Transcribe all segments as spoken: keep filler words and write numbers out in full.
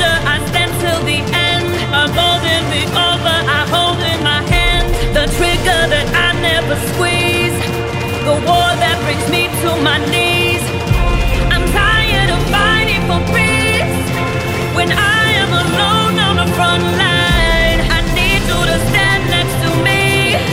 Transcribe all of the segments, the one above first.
soldier, I stand till the end. I'm holding me over, I hold in my hand the trigger that I never squeeze, the war that brings me to my knees. I'm tired of fighting for peace when I am alone on the front line. I need you to stand next to me,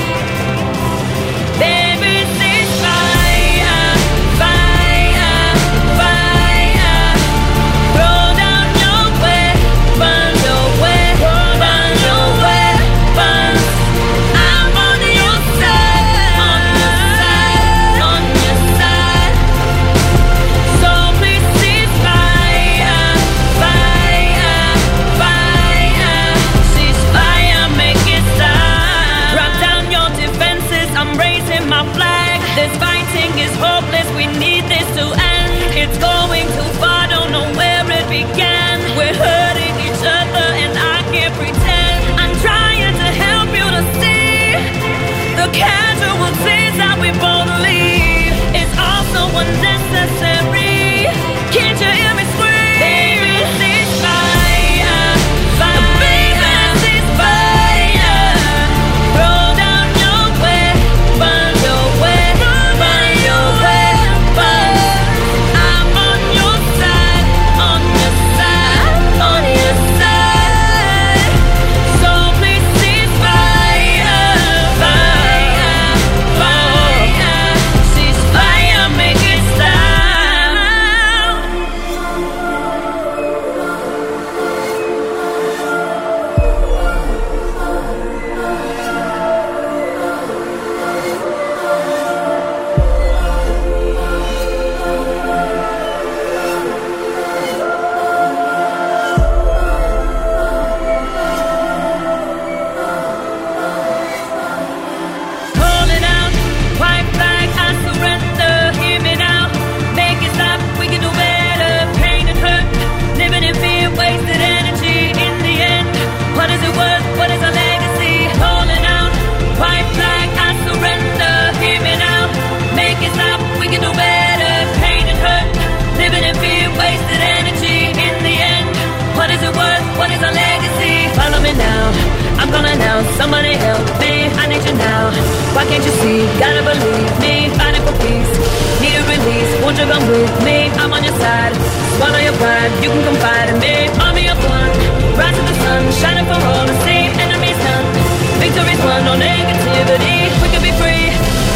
baby. Cease fire, fire, fire. Throw down your weapons, your weapons, your weapons. I'm on your side, on your side, on your side. So please cease fire, fire, fire. Cease fire, make it stop. Drop down your defenses, I'm raising my flag. This fighting is hopeless, we need this to end. It's going too far, don't know where it began. We're hurting each other and I can't pretend. I'm trying to help you to see the casualties that we both leave. It's also unnecessary. Can't you hear me scream? Baby, cease fire, fire, cease fire. Throw down your weapons, your weapons, your weapons. I'm on your side, on your side, on your side. So please cease fire, fire, fire. Cease fire, make it stop. Hold it out, white flag, I surrender. Hear me now, make it stop. We can do better. Pain and hurt, living in fear, wasted energy. In the end, what is it worth? What is our legacy? Holding out, white flag, I surrender. Hear me now, make it stop. We can do better. Pain and hurt, living in fear, wasted energy. In the end, what is it worth? What is our legacy? Follow me now, I'm gonna now. Somebody help me, I need you now. Why can't you see? Gotta believe me, fighting for peace. Need a release, won't you come with me? I'm on your side, swallow your pride. You can confide in me, army of one. Rise to the sun, shining for all to see. Enemies done, victory's won, no negativity. We can be free,